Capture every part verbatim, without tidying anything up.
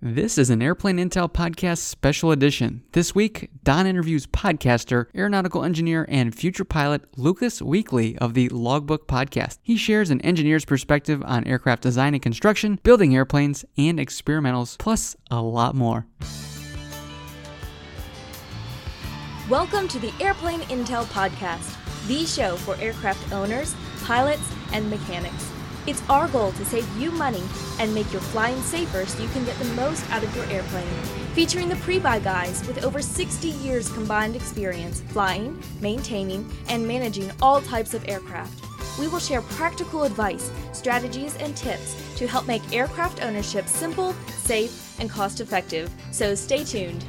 This is an Airplane Intel Podcast Special Edition. This week, Don interviews podcaster, aeronautical engineer, and future pilot Lucas Weekly of the Logbook Podcast. He shares an engineer's perspective on aircraft design and construction, building airplanes, and experimentals, plus a lot more. Welcome to the Airplane Intel Podcast, the show for aircraft owners, pilots, and mechanics. It's our goal to save you money and make your flying safer so you can get the most out of your airplane. Featuring the pre-buy guys with over sixty years combined experience flying, maintaining, and managing all types of aircraft. We will share practical advice, strategies, and tips to help make aircraft ownership simple, safe, and cost-effective. So stay tuned.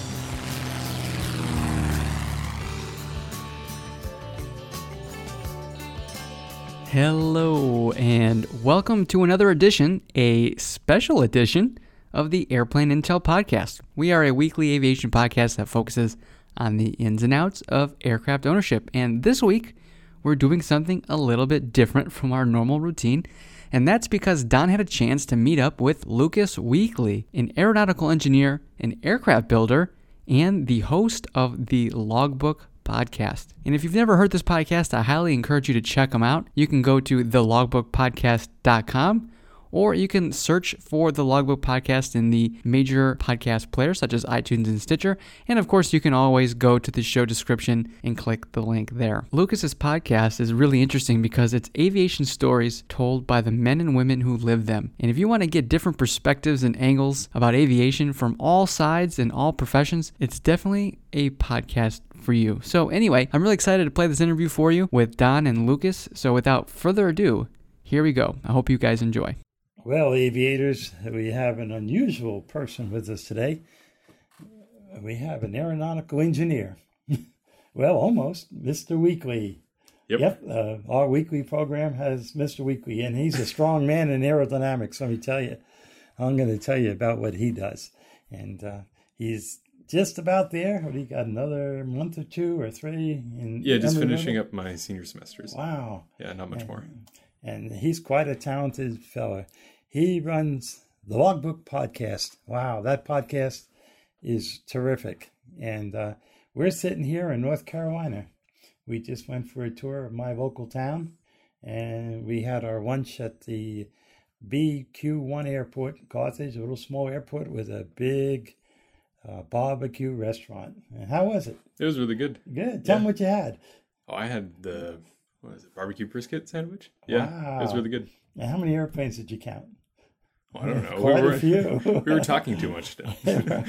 Hello, and welcome to another edition, a special edition of the Airplane Intel Podcast. We are a weekly aviation podcast that focuses on the ins and outs of aircraft ownership. And this week, we're doing something a little bit different from our normal routine. And that's because Don had a chance to meet up with Lucas Weekly, an aeronautical engineer, an aircraft builder, and the host of the Logbook Podcast. And if you've never heard this podcast, I highly encourage you to check them out. You can go to the logbook podcast dot com, or you can search for the Logbook Podcast in the major podcast players such as iTunes and Stitcher. And of course, you can always go to the show description and click the link there. Lucas's podcast is really interesting because it's aviation stories told by the men and women who live them. And if you want to get different perspectives and angles about aviation from all sides and all professions, it's definitely a podcast for you. So anyway, I'm really excited to play this interview for you with Don and Lucas. So without further ado, here we go. I hope you guys enjoy. Well, aviators, we have an unusual person with us today. We have an aeronautical engineer. Well, almost, Mister Weekly. Yep. Yep. Uh, our weekly program has Mister Weekly, and he's a strong man in aerodynamics. Let me tell you, I'm going to tell you about what he does. And uh, he's just about there. What, he got another month or two or three? In yeah, just Emory finishing River? up my senior semesters. Wow. Yeah, not much and, more. And he's quite a talented fellow. He runs the Logbook Podcast. Wow, that podcast is terrific. And uh, we're sitting here in North Carolina. We just went for a tour of my local town, and we had our lunch at the B Q one airport, Carthage, a little small airport with a big uh, barbecue restaurant. And how was it? It was really good. Good. Tell Yeah. them what you had. Oh, I had the, what was it, barbecue brisket sandwich? Yeah, Wow. it was really good. And how many airplanes did you count? Well, I don't know. Quite we were, a few. we were talking too much still. Yeah,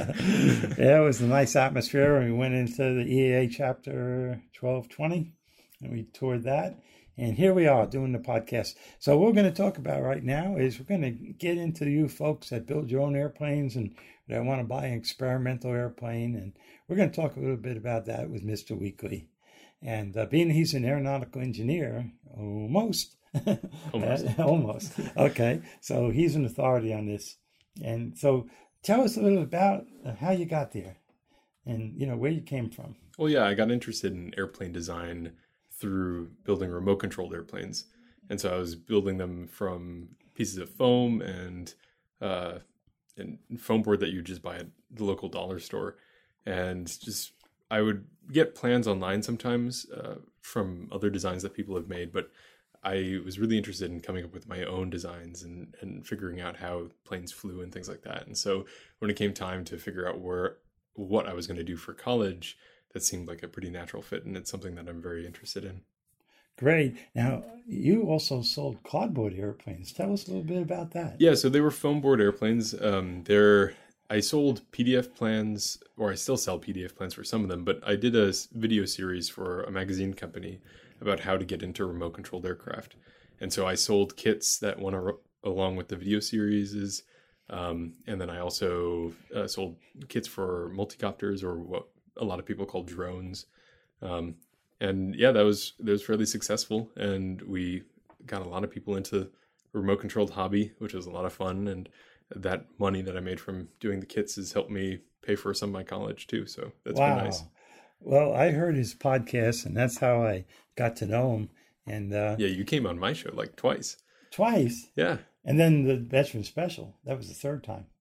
it was a nice atmosphere. We went into the E A A chapter twelve twenty, and we toured that. And here we are doing the podcast. So what we're going to talk about right now is we're going to get into you folks that build your own airplanes and that want to buy an experimental airplane. And we're going to talk a little bit about that with Mister Weekly. And uh, being he's an aeronautical engineer, almost. Almost. Almost. Okay. So he's an authority on this. And so tell us a little about how you got there and, you know, where you came from. Well, yeah, I got interested in airplane design through building remote controlled airplanes. And so I was building them from pieces of foam and, uh, and foam board that you just buy at the local dollar store. And just, I would get plans online sometimes uh, from other designs that people have made, but I was really interested in coming up with my own designs and, and figuring out how planes flew and things like that. And so when it came time to figure out where what I was going to do for college, that seemed like a pretty natural fit, and it's something that I'm very interested in. Great. Now, you also sold cardboard airplanes. Tell us a little bit about that. Yeah, so they were foam board airplanes. Um, they're I sold P D F plans, or I still sell P D F plans for some of them, but I did a video series for a magazine company about how to get into remote controlled aircraft. And so I sold kits that went ar- along with the video series. Um, and then I also uh, sold kits for multicopters, or what a lot of people call drones. Um, and yeah, that was, that was fairly successful. And we got a lot of people into the remote controlled hobby, which was a lot of fun. And that money that I made from doing the kits has helped me pay for some of my college too. So that's wow. been nice. Well, I heard his podcast, and that's how I got to know him. And uh, yeah, you came on my show like twice. Twice? Yeah. And then the Veteran Special. That was the third time.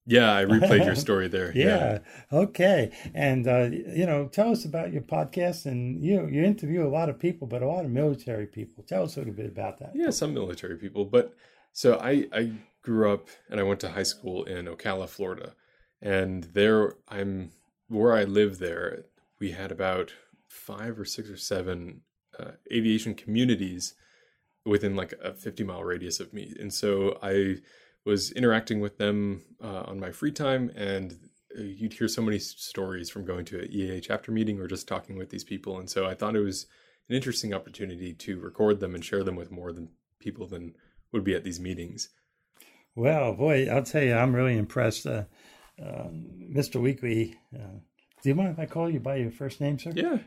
Yeah, I replayed your story there. Yeah. yeah. Okay. And, uh, you know, tell us about your podcast. And you you interview a lot of people, but a lot of military people. Tell us a little bit about that. Yeah, some military people. But so I, I grew up and I went to high school in Ocala, Florida. And there, I'm where I live there, we had about five or six or seven uh, aviation communities within like a fifty mile radius of me. And so I was interacting with them uh, on my free time, and you'd hear so many stories from going to an E A A chapter meeting or just talking with these people. And so I thought it was an interesting opportunity to record them and share them with more than people than would be at these meetings. Well, boy, I'll tell you, I'm really impressed. Uh, uh, Mister Weekly, uh, do you mind if I call you by your first name, sir? Yeah.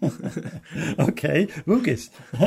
Okay, Lucas.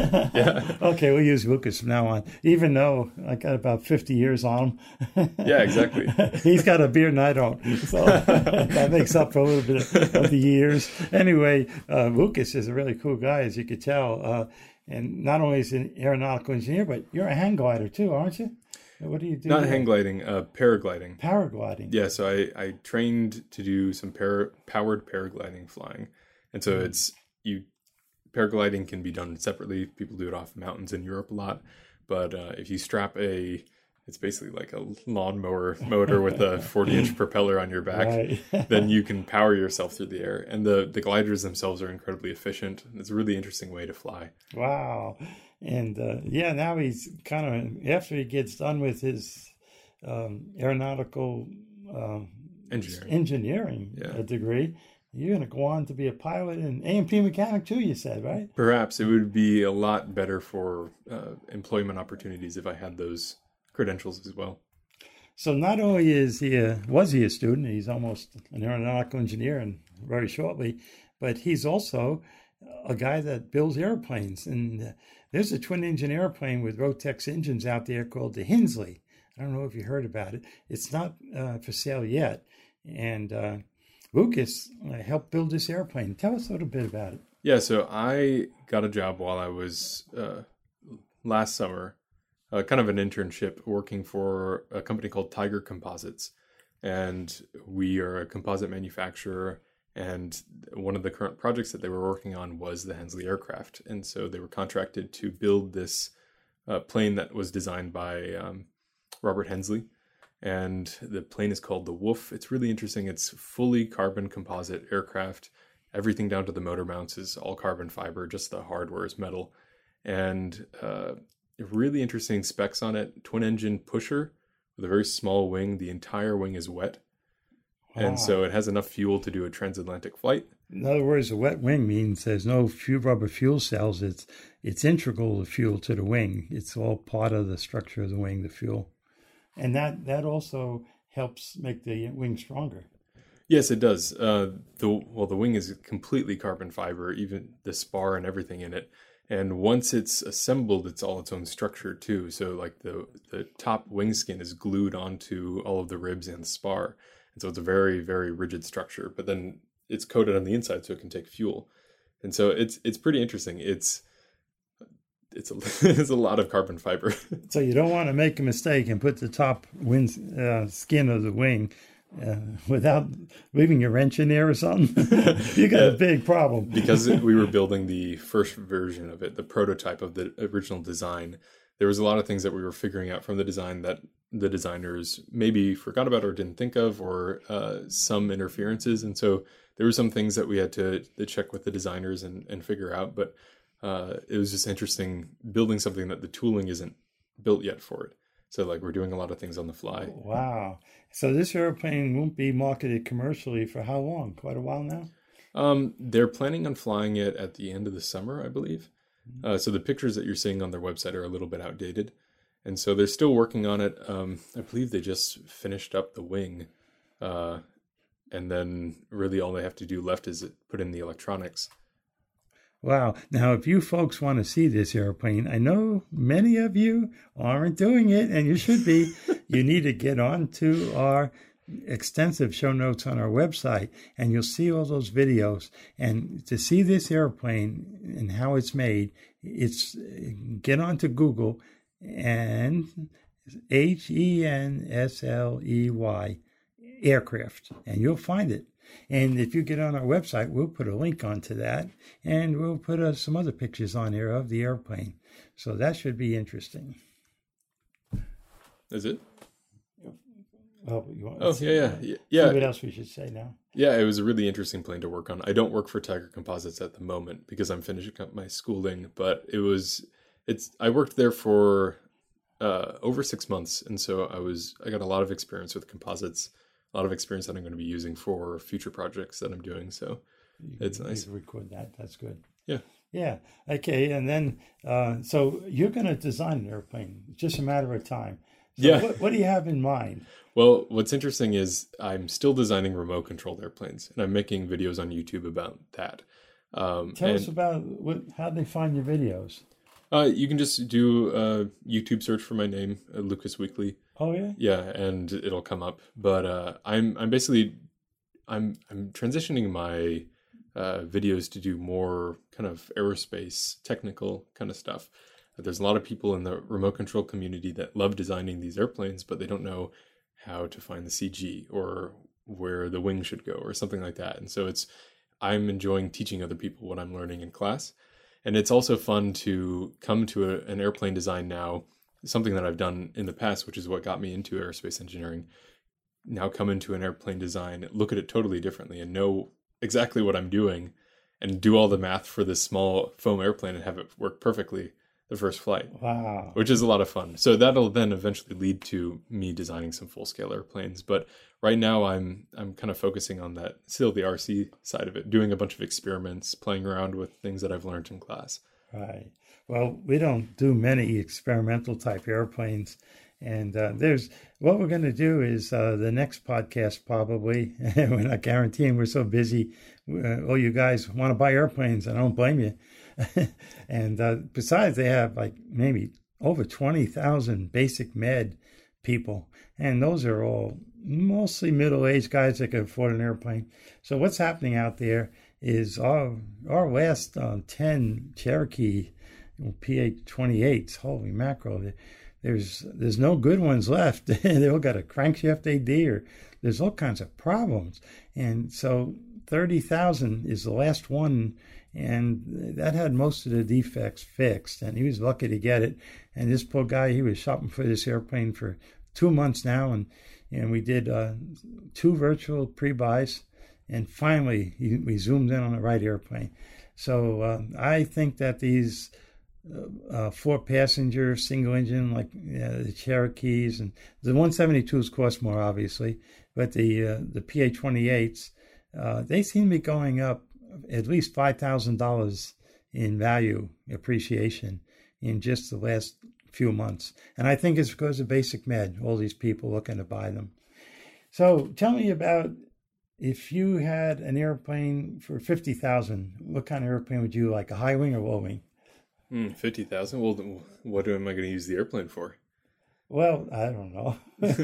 Yeah. Okay, we'll use Lucas from now on, even though I got about fifty years on him. Yeah, exactly. He's got a beard and I don't, so that makes up for a little bit of the years. Anyway, uh, Lucas is a really cool guy, as you could tell. Uh, and not only is he an aeronautical engineer, but you're a hang glider too, aren't you? What do you do? Not there? hang gliding, uh, paragliding. Paragliding. Yeah, so I, I trained to do some para, powered paragliding flying. And so Mm. it's, you, paragliding can be done separately. People do it off mountains in Europe a lot. But uh, if you strap a, it's basically like a lawnmower motor with a forty inch propeller on your back, Right. then you can power yourself through the air. And the, the gliders themselves are incredibly efficient. It's a really interesting way to fly. Wow. And uh, yeah, now he's kind of, after he gets done with his um, aeronautical uh, Engineering. engineering Yeah. uh, degree, you're going to go on to be a pilot and A and P mechanic too, you said, right? Perhaps it would be a lot better for uh, employment opportunities if I had those credentials as well. So not only is he a, was he a student, he's almost an aeronautical engineer and very shortly, but he's also a guy that builds airplanes. And uh, there's a twin engine airplane with Rotex engines out there called the Hensley. I don't know if you heard about it. It's not uh, for sale yet. And uh, Lucas uh, helped build this airplane. Tell us a little bit about it. Yeah, so I got a job while I was uh, last summer, uh, kind of an internship working for a company called Tiger Composites. And we are a composite manufacturer. And one of the current projects that they were working on was the Hensley aircraft. And so they were contracted to build this uh, plane that was designed by um, Robert Hensley. And the plane is called the Wolf. It's really interesting. It's fully carbon composite aircraft. Everything down to the motor mounts is all carbon fiber. Just the hardware is metal. And uh, really interesting specs on it. Twin engine pusher with a very small wing. The entire wing is wet. Wow. And so it has enough fuel to do a transatlantic flight. In other words, a wet wing means there's no fuel, rubber fuel cells. It's it's integral to fuel to the wing. It's all part of the structure of the wing, the fuel. And that, that also helps make the wing stronger. Yes, it does. Uh, the well, the wing is completely carbon fiber, even the spar and everything in it. And once it's assembled, it's all its own structure too. So like the, the top wing skin is glued onto all of the ribs and the spar. And so it's a very, very rigid structure, but then it's coated on the inside so it can take fuel. And so it's it's pretty interesting. It's it's a, it's a lot of carbon fiber. So you don't want to make a mistake and put the top wing, uh, skin of the wing uh, without leaving a wrench in there or something. You got Yeah. a big problem. Because we were building the first version of it, the prototype of the original design, there was a lot of things that we were figuring out from the design that the designers maybe forgot about or didn't think of, or uh, some interferences. And so there were some things that we had to, to check with the designers and, and figure out. But uh, it was just interesting building something that the tooling isn't built yet for it. So like we're doing a lot of things on the fly. Wow. So this airplane won't be marketed commercially for how long? Quite a while now? Um, they're planning on flying it at the end of the summer, I believe. Uh, so the pictures that you're seeing on their website are a little bit outdated. And so they're still working on it. Um, I believe they just finished up the wing. Uh, and then really all they have to do left is put in the electronics. Wow. Now, if you folks want to see this airplane, I know many of you aren't doing it, and you should be. You need to get on to our extensive show notes on our website, and you'll see all those videos. And to see this airplane and how it's made, it's get onto Google and H E N S L E Y aircraft, and you'll find it. And if you get on our website, we'll put a link onto that, and we'll put uh, some other pictures on there of the airplane. So that should be interesting. Is it? Oh, you want oh to yeah, yeah, see, yeah. yeah. See what else we should say now? Yeah, it was a really interesting plane to work on. I don't work for Tiger Composites at the moment because I'm finishing up my schooling, but it was, it's, I worked there for uh, over six months. And so I was, I got a lot of experience with composites, a lot of experience that I'm going to be using for future projects that I'm doing. So you, it's nice. You record that. That's good. Yeah. Yeah. Okay. And then, uh, so you're going to design an airplane. It's just a matter of time. So yeah. What, what do you have in mind? Well, what's interesting is I'm still designing remote controlled airplanes, and I'm making videos on YouTube about that. Um, Tell and, us about what, how they find your videos. Uh, you can just do a YouTube search for my name, uh, Lucas Weekly. Oh yeah. Yeah, and it'll come up. But uh, I'm I'm basically I'm I'm transitioning my uh, videos to do more kind of aerospace technical kind of stuff. There's a lot of people in the remote control community that love designing these airplanes, but they don't know how to find the C G or where the wing should go or something like that. And so it's, I'm enjoying teaching other people what I'm learning in class. And it's also fun to come to a, an airplane design now, something that I've done in the past, which is what got me into aerospace engineering. Now come into an airplane design, look at it totally differently and know exactly what I'm doing and do all the math for this small foam airplane and have it work perfectly the first flight. Wow. Which is a lot of fun. So that'll then eventually lead to me designing some full-scale airplanes. But right now I'm I'm kind of focusing on that, still the R C side of it, doing a bunch of experiments, playing around with things that I've learned in class. Right. Well, we don't do many experimental type airplanes. And uh, there's what we're going to do is uh, the next podcast probably. We're not guaranteeing, we're so busy. Uh, oh, you guys want to buy airplanes? I don't blame you. And uh, besides, they have like maybe over twenty thousand basic med people. And those are all mostly middle-aged guys that can afford an airplane. So what's happening out there is our, our last uh, ten Cherokee P A twenty-eights, holy mackerel, there's there's no good ones left. They all got a crankshaft A D, or there's all kinds of problems. And so thirty thousand is the last one, and that had most of the defects fixed, and he was lucky to get it. And this poor guy, he was shopping for this airplane for two months now, and and we did uh, two virtual pre-buys, and finally he, we zoomed in on the right airplane. So uh, I think that these uh, uh, four-passenger single-engine, like uh, the Cherokees, and the one seventy-twos cost more, obviously, but the uh, the P A twenty-eights, uh, they seem to be going up at least five thousand dollars in value appreciation in just the last few months. And I think it's because of Basic Med, all these people looking to buy them. So tell me about, if you had an airplane for fifty thousand dollars, what kind of airplane would you like, a high wing or low wing? Mm, fifty thousand dollars? Well, what am I going to use the airplane for? Well, I don't know.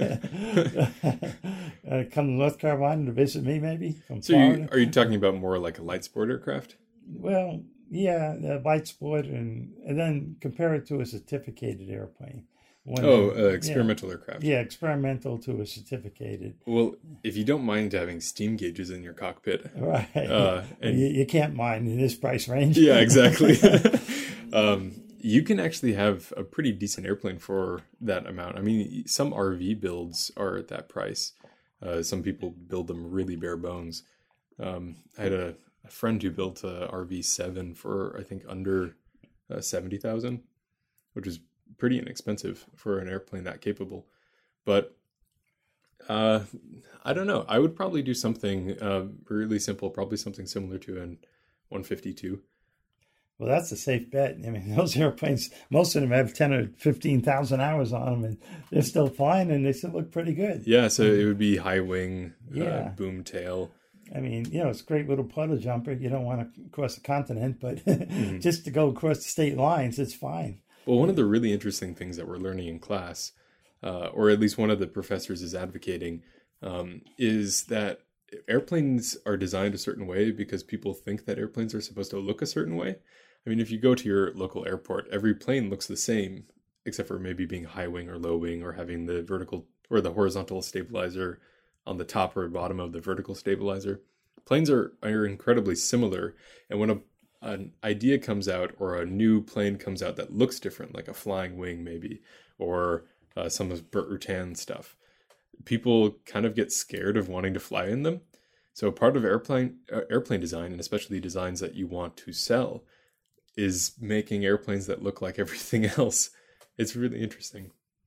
uh, come to North Carolina to visit me, maybe? From so you, are you talking about more like a light sport aircraft? Well, yeah, a light sport, and, and then compare it to a certificated airplane. When oh, uh, experimental yeah, aircraft. Yeah, experimental to a certificated. Well, if you don't mind having steam gauges in your cockpit. Right. Uh, and, you, you can't mind in this price range. Yeah, exactly. um, you can actually have a pretty decent airplane for that amount. I mean, some R V builds are at that price. Uh, some people build them really bare bones. Um, I had a, a friend who built a R V seven for, I think, under uh, seventy thousand, which is pretty inexpensive for an airplane that capable. But uh, I don't know. I would probably do something uh, really simple, probably something similar to an one fifty-two. Well, that's a safe bet. I mean, those airplanes, most of them have ten or fifteen thousand hours on them, and they're still flying, and they still look pretty good. Yeah, so it would be high wing, yeah. uh, boom tail. I mean, you know, it's a great little puddle jumper. You don't want to cross the continent, but mm-hmm. just to go across the state lines, it's fine. Well, one of the really interesting things that we're learning in class, uh, or at least one of the professors is advocating, um, is that airplanes are designed a certain way because people think that airplanes are supposed to look a certain way. I mean, if you go to your local airport, every plane looks the same, except for maybe being high wing or low wing or having the vertical or the horizontal stabilizer on the top or bottom of the vertical stabilizer. Planes are, are incredibly similar. And when a, an idea comes out or a new plane comes out that looks different, like a flying wing maybe, or uh, some of Burt Rutan stuff, people kind of get scared of wanting to fly in them. So part of airplane uh, airplane design, and especially designs that you want to sell, is making airplanes that look like everything else. It's really interesting.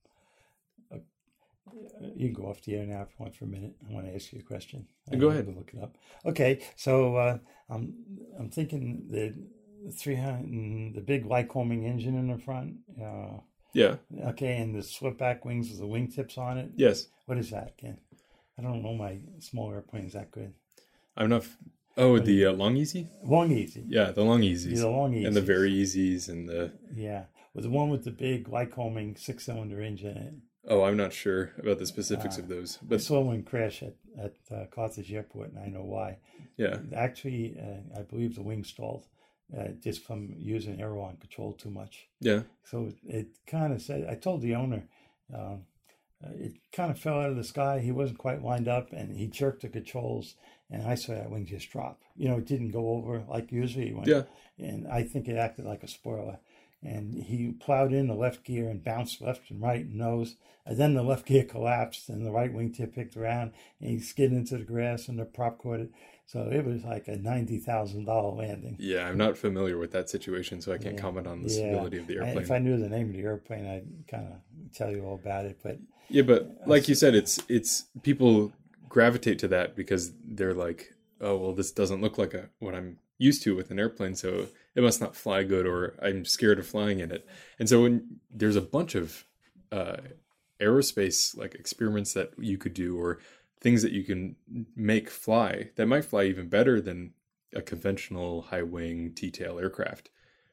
You can go off the air now if you want for a minute. I want to ask you a question. I Go ahead. To look it up. Okay, so uh, I'm I'm thinking the three hundred, the big Lycoming engine in the front. Uh, Yeah. okay, and the swept back wings with the wingtips on it. Yes. What is that again? I don't know my small airplanes that good. I'm not. F- oh, the uh, long easy. Long easy. Yeah, the long easies. Yeah, the long easies. And the very easies and the. Yeah, with the one with the big Lycoming six cylinder engine in it. Oh, I'm not sure about the specifics Uh, of those, I but saw one crash at at uh, Carthage Airport, and I know why. yeah, Actually, uh, I believe the wing stalled uh, just from using aileron control too much. yeah, So it kind of said, I told the owner, um, uh, it kind of fell out of the sky. He wasn't quite lined up, and he jerked the controls, and I saw that wing just drop. You know, it didn't go over like usually it went. yeah. And I think it acted like a spoiler. And he plowed in the left gear and bounced left and right and nose. And then the left gear collapsed and the right wingtip picked around and he skidded into the grass and the prop caught it. So it was like a ninety thousand dollars landing. Yeah, I'm not familiar with that situation, so I can't Yeah. comment on the Yeah. stability of the I- airplane. if I knew the name of the airplane, I'd kind of tell you all about it. But Yeah, but like you said, it's it's people gravitate to that because they're like, oh well, this doesn't look like a, what I'm used to with an airplane, so it must not fly good, or I'm scared of flying in it. And so when there's a bunch of uh, aerospace like experiments that you could do, or things that you can make fly that might fly even better than a conventional high wing T-tail aircraft,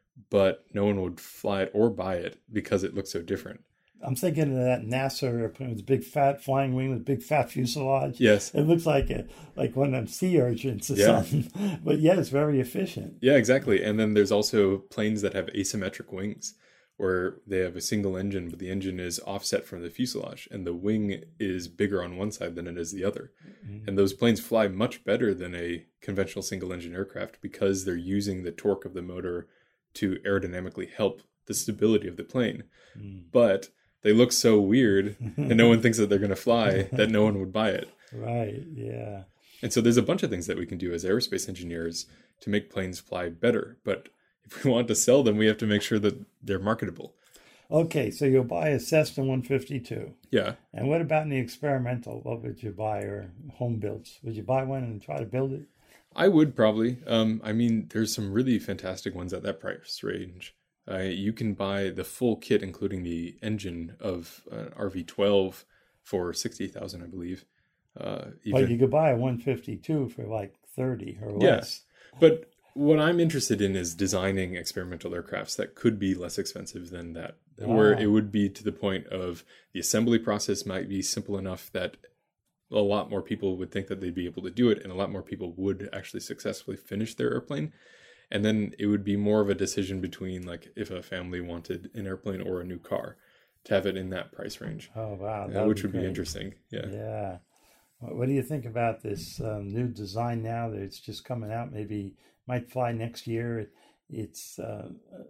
but no one would fly it or buy it because it looks so different. I'm thinking of that NASA airplane with the big fat flying wing with big fat fuselage. Yes. It looks like a, like one of them sea urchins or Yeah. something. But yeah, it's very efficient. Yeah, exactly. And then there's also planes that have asymmetric wings, where they have a single engine, but the engine is offset from the fuselage, and the wing is bigger on one side than it is the other. Mm-hmm. And those planes fly much better than a conventional single engine aircraft because they're using the torque of the motor to aerodynamically help the stability of the plane. Mm. But they look so weird and no one thinks that they're going to fly that no one would buy it. Right, yeah. And so there's a bunch of things that we can do as aerospace engineers to make planes fly better. But if we want to sell them, we have to make sure that they're marketable. Okay, so you'll buy a Cessna one fifty-two. Yeah. And what about in the experimental? What would you buy, or home builds? Would you buy one and try to build it? I would probably. Um, I mean, there's some really fantastic ones at that price range. Uh, you can buy the full kit, including the engine of an R V twelve for sixty thousand dollars, I believe. Uh, even... But you could buy a one fifty-two for like thirty or yeah. less. But what I'm interested in is designing experimental aircrafts that could be less expensive than that, wow. where it would be to the point of the assembly process might be simple enough that a lot more people would think that they'd be able to do it, and a lot more people would actually successfully finish their airplane. And then it would be more of a decision between, like, if a family wanted an airplane or a new car, to have it in that price range. Oh, wow. Uh, which would be, be interesting. Yeah. Yeah. What do you think about this um, new design now that it's just coming out? Maybe might fly next year. It, it's uh,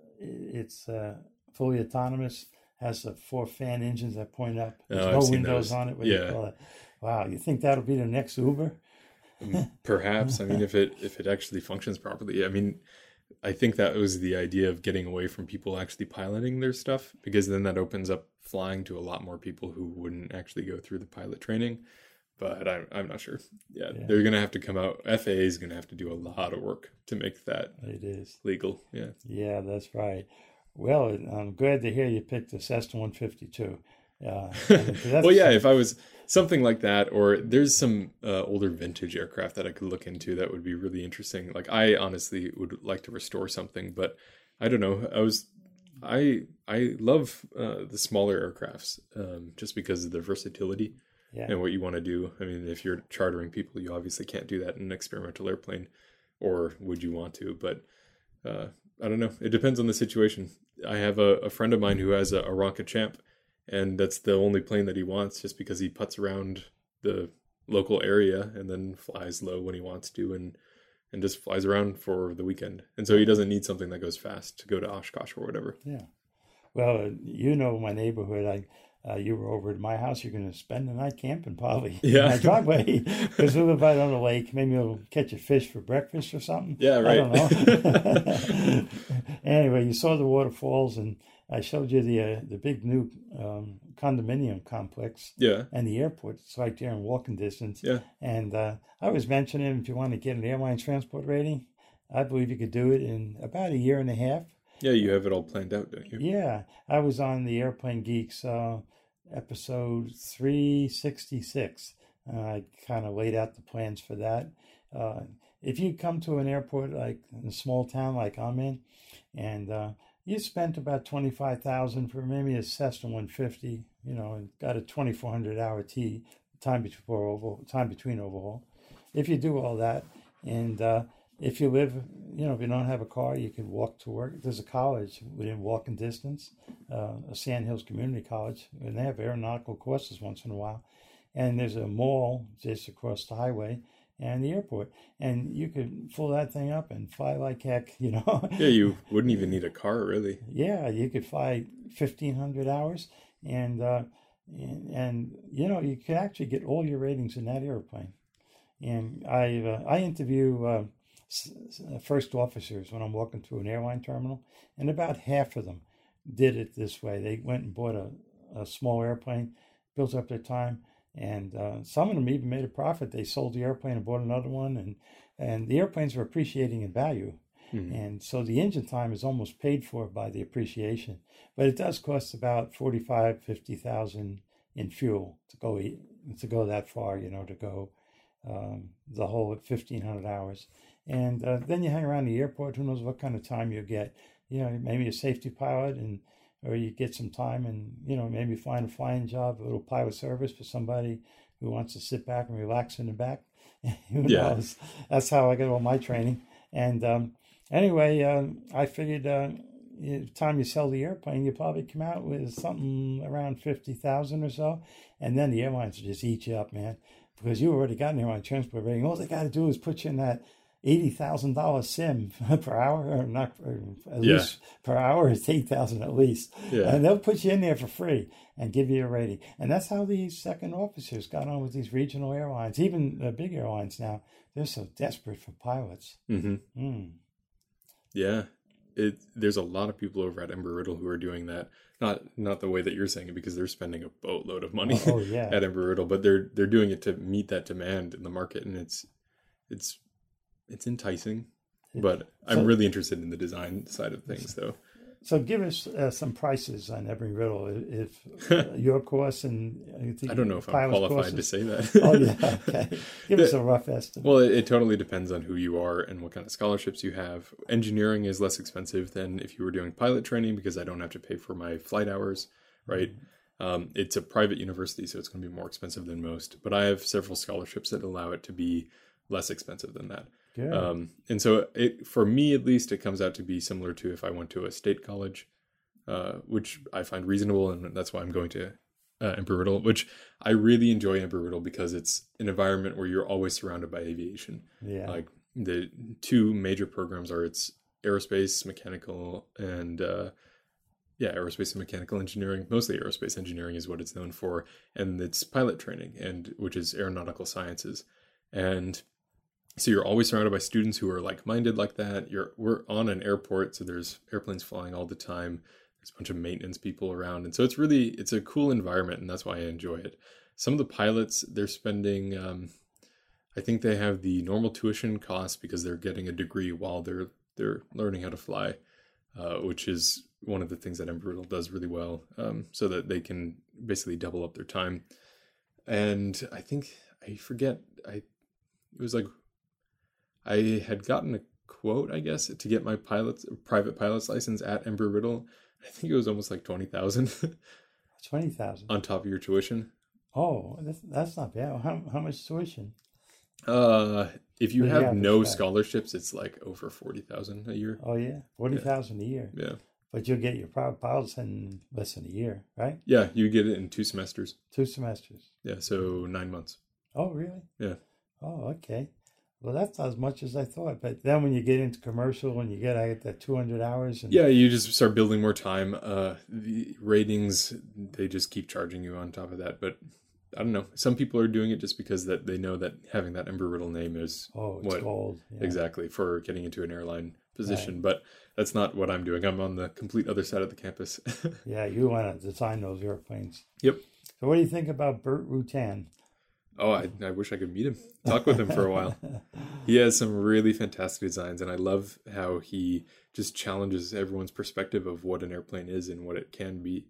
it's uh, fully autonomous, has the four fan engines that point up. There's oh, no I've windows those. on it. What yeah. do you call it? Wow. You think that'll be the next Uber? Perhaps. I mean, if it if it actually functions properly. I mean, I think that was the idea of getting away from people actually piloting their stuff, because then that opens up flying to a lot more people who wouldn't actually go through the pilot training. But I'm I'm not sure. Yeah, yeah. They're going to have to come out. F A A is going to have to do a lot of work to make that it is legal. Yeah. Yeah, that's right. Well, I'm glad to hear you picked the Cessna one fifty-two. Uh, well, yeah, if I was something like that, or there's some uh, older vintage aircraft that I could look into that would be really interesting. Like, I honestly would like to restore something, but I don't know. I was, I, I love uh, the smaller aircrafts um, just because of the versatility yeah. and what you want to do. I mean, if you're chartering people, you obviously can't do that in an experimental airplane, or would you want to? But uh, I don't know. It depends on the situation. I have a, a friend of mine who has a, a Ronca Champ, and that's the only plane that he wants, just because he puts around the local area and then flies low when he wants to and and just flies around for the weekend. And so he doesn't need something that goes fast to go to Oshkosh or whatever. Yeah. Well, you know my neighborhood. I uh, you were over at my house. You're going to spend the night camping probably Yeah. in my driveway because we live right on the lake. Maybe we'll catch a fish for breakfast or something. Yeah, right. I don't know. Anyway, you saw the waterfalls, and I showed you the uh, the big new um, condominium complex. Yeah. And the airport. It's right there in walking distance. Yeah. And uh, I was mentioning if you want to get an airline transport rating, I believe you could do it in about a year and a half. Yeah, you have it all planned out, don't you? Yeah, I was on the Airplane Geeks uh, episode three sixty-six. Uh, I kind of laid out the plans for that. Uh, if you come to an airport like in a small town like I'm in, and uh, you spent about twenty-five thousand for maybe a Cessna one fifty, you know, and got a twenty-four hundred hour T time before over time between overhaul. If you do all that, and uh, if you live, you know, if you don't have a car, you can walk to work. There's a college within walking distance, uh, a Sand Hills Community College, and they have aeronautical courses once in a while. And there's a mall just across the highway and the airport. And you could fill that thing up and fly like heck, you know. Yeah, you wouldn't even need a car, really. Yeah, you could fly fifteen hundred hours. And, uh, and, and, you know, you could actually get all your ratings in that airplane. And I, uh, I interview uh, first officers when I'm walking through an airline terminal, and about half of them did it this way. They went and bought a, a small airplane, built up their time, and uh, some of them even made a profit. They sold the airplane and bought another one, and, and the airplanes were appreciating in value. Mm-hmm. And so the engine time is almost paid for by the appreciation. But it does cost about forty-five, fifty thousand in fuel to go to go that far, you know, to go um, the whole fifteen hundred hours. And uh, then you hang around the airport, who knows what kind of time you'll get. You know, maybe a safety pilot, and or you get some time and, you know, maybe find a flying job, a little pilot service for somebody who wants to sit back and relax in the back. Who yeah. knows? That's how I got all my training. And um, anyway, uh, I figured uh, the time you sell the airplane, you probably come out with something around fifty thousand or so. And then the airlines will just eat you up, man, because you already got an airline transport rating. All they got to do is put you in that eighty thousand dollars sim per hour, or not per, at yeah. least per hour. It's eight thousand at least. Yeah. And they'll put you in there for free and give you a rating. And that's how these second officers got on with these regional airlines. Even the big airlines now, they're so desperate for pilots. Mm-hmm. Mm. Yeah. It, there's a lot of people over at Embry-Riddle who are doing that. Not not the way that you're saying it, because they're spending a boatload of money oh, oh, yeah. at Embry-Riddle, but they're they're doing it to meet that demand in the market, and it's it's it's enticing. But I'm so, really interested in the design side of things, though. So give us uh, some prices on Embry-Riddle, if uh, your course and uh, I don't know if I'm qualified courses. to say that. Oh yeah, okay. Give us a rough estimate. Well, it, it totally depends on who you are and what kind of scholarships you have. Engineering is less expensive than if you were doing pilot training, because I don't have to pay for my flight hours, right? Mm-hmm. Um, it's a private university, so it's going to be more expensive than most. But I have several scholarships that allow it to be less expensive than that. Yeah. Um, and so it, for me, at least, it comes out to be similar to if I went to a state college, uh, which I find reasonable. And that's why I'm going to uh, Embry-Riddle, which I really enjoy Embry-Riddle because it's an environment where you're always surrounded by aviation. Yeah. Like the two major programs are it's aerospace, mechanical, and uh, yeah, aerospace and mechanical engineering. Mostly aerospace engineering is what it's known for. And it's pilot training, and which is aeronautical sciences. And so you're always surrounded by students who are like-minded like that. You're we're on an airport, so there's airplanes flying all the time. There's a bunch of maintenance people around, and so it's really it's a cool environment, and that's why I enjoy it. Some of the pilots, they're spending, um, I think they have the normal tuition costs because they're getting a degree while they're they're learning how to fly, uh, which is one of the things that Embry-Riddle does really well, um, so that they can basically double up their time. And I think I forget I it was like. I had gotten a quote, I guess, to get my pilot's private pilot's license at Embry-Riddle. I think it was almost like twenty thousand. Twenty thousand on top of your tuition. Oh, that's that's not bad. How how much tuition? Uh, if you The have average no guy. scholarships, it's like over forty thousand a year. Oh yeah, forty thousand a year. Yeah, But you'll get your private pilots in less than a year, right? yeah, you get it in two semesters. Two semesters. Yeah, so nine months. Oh, really? Yeah. Oh, okay. Well, that's not as much as I thought. But then when you get into commercial and you get, I get that two hundred hours. And... Yeah, you just start building more time. Uh, the ratings, they just keep charging you on top of that. But I don't know. Some people are doing it just because that they know that having that Embry-Riddle name is oh, it's what gold. Yeah. Exactly for getting into an airline position. Right. But that's not what I'm doing. I'm on the complete other side of the campus. Yeah, you want to design those airplanes. Yep. So what do you think about Burt Rutan? Oh, I, I wish I could meet him, talk with him for a while. He has some really fantastic designs, and I love how he just challenges everyone's perspective of what an airplane is and what it can be.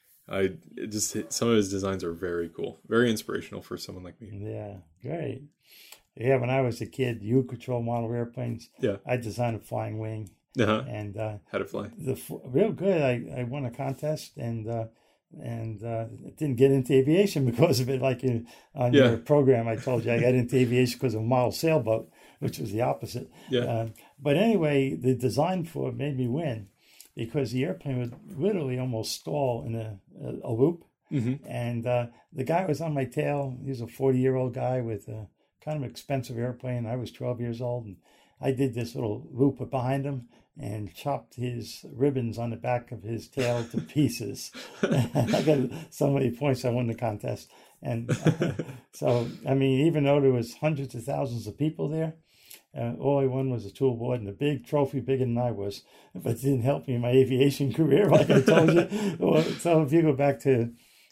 I it just some of his designs are very cool, very inspirational for someone like me. Yeah, great. Yeah, when I was a kid, U-Control model airplanes, Yeah, I designed a flying wing. uh-huh. And uh, How to fly. the real good. I, I won a contest and uh, and uh, didn't get into aviation because of it. Like in, on Yeah. your program, I told you I got into aviation because of a model sailboat, which was the opposite. Yeah. Uh, but anyway, the design for it made me win because the airplane would literally almost stall in a, a, a loop. Mm-hmm. And uh, the guy was on my tail. He was a forty-year-old guy with a kind of expensive airplane. I was twelve years old, and I did this little loop behind him and chopped his ribbons on the back of his tail to pieces. I got so many points. I won the contest. And uh, so, I mean, even though there was hundreds of thousands of people there, uh, all I won was a tool board and a big trophy, bigger than I was. But it didn't help me in my aviation career, like I told you. Well, so if you go back to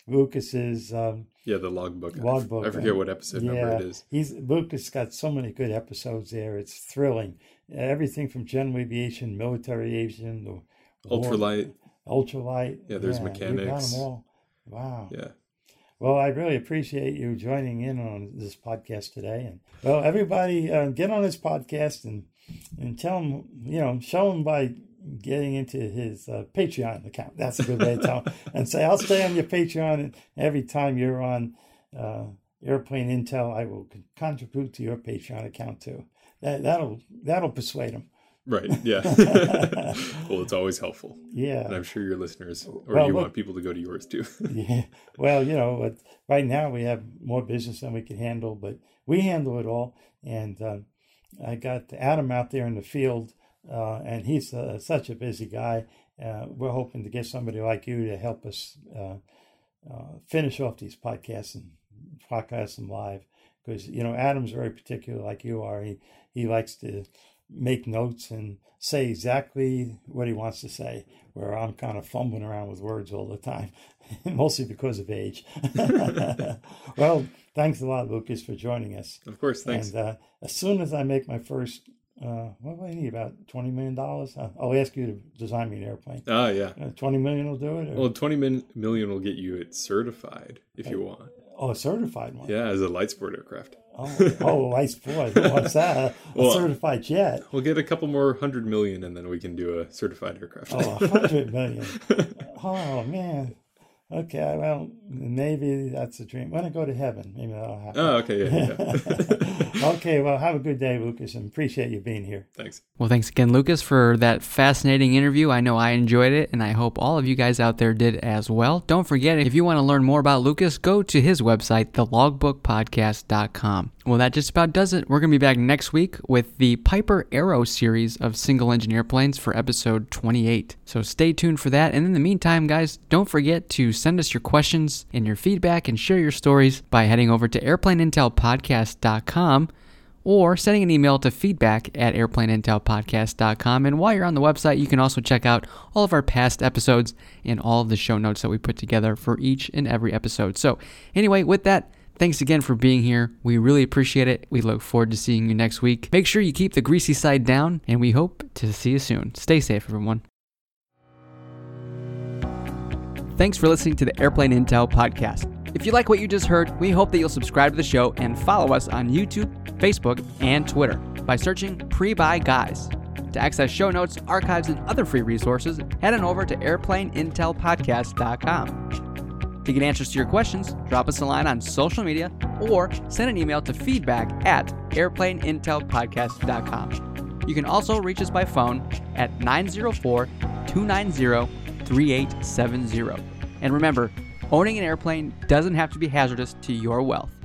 Lucas's um, Yeah, the logbook. logbook, I forget what episode yeah, number it is. He's Lucas got so many good episodes there. It's thrilling. Everything from general aviation, military aviation, the war- Ultralight. ultralight. Yeah, there's You got mechanics. them all. Wow. Yeah. Well, I really appreciate you joining in on this podcast today. And well, everybody, uh, get on this podcast and and tell him, you know, show him by getting into his uh, Patreon account. That's a good way to tell him. And say, I'll stay on your Patreon, and every time you're on uh, Airplane Intel, I will con- contribute to your Patreon account too. That that'll that'll persuade him. Right. Yeah. Well, it's always helpful. Yeah. And I'm sure your listeners, or Well, you look- want people to go to yours too. Yeah. Well, you know, but right now we have more business than we can handle, but we handle it all. And uh, I got Adam out there in the field, uh, and he's uh, such a busy guy. Uh, we're hoping to get somebody like you to help us uh, uh, finish off these podcasts and podcast them live. Because, you know, Adam's very particular like you are. He, he likes to make notes and say exactly what he wants to say, where I'm kind of fumbling around with words all the time, mostly because of age. Well, thanks a lot, Lucas, for joining us. Of course. Thanks. And uh, as soon as I make my first, uh, what do I need, about twenty million dollars? I'll ask you to design me an airplane. Ah, yeah. Uh, twenty million dollars will do it? Or? Well, twenty min- million will get you it certified if you want. Oh, a certified one. Yeah, as a light sport aircraft. Oh, oh, light sport. What's that? A Well, certified jet. We'll get a couple more hundred million, and then we can do a certified aircraft. Oh, a hundred million. Oh man. Okay, well, maybe that's a dream. When I go to heaven, maybe that'll happen. Oh, okay, yeah, yeah. Okay, well, have a good day, Lucas, and appreciate you being here. Thanks. Well, thanks again, Lucas, for that fascinating interview. I know I enjoyed it, and I hope all of you guys out there did as well. Don't forget, if you want to learn more about Lucas, go to his website, the logbook podcast dot com. Well, that just about does it. We're going to be back next week with the Piper Arrow series of single-engine airplanes for episode twenty-eight. So stay tuned for that. And in the meantime, guys, don't forget to send us your questions and your feedback and share your stories by heading over to airplane intel podcast dot com or sending an email to feedback at airplane intel podcast dot com. And while you're on the website, you can also check out all of our past episodes and all of the show notes that we put together for each and every episode. So anyway, with that, thanks again for being here. We really appreciate it. We look forward to seeing you next week. Make sure you keep the greasy side down, and we hope to see you soon. Stay safe, everyone. Thanks for listening to the Airplane Intel podcast. If you like what you just heard, we hope that you'll subscribe to the show and follow us on YouTube, Facebook, and Twitter by searching Pre-Buy Guys. To access show notes, archives, and other free resources, head on over to airplane intel podcast dot com. To get answers to your questions, drop us a line on social media or send an email to feedback at airplane intel podcast dot com. You can also reach us by phone at nine zero four, two nine zero, three eight seven zero. And remember, owning an airplane doesn't have to be hazardous to your wealth.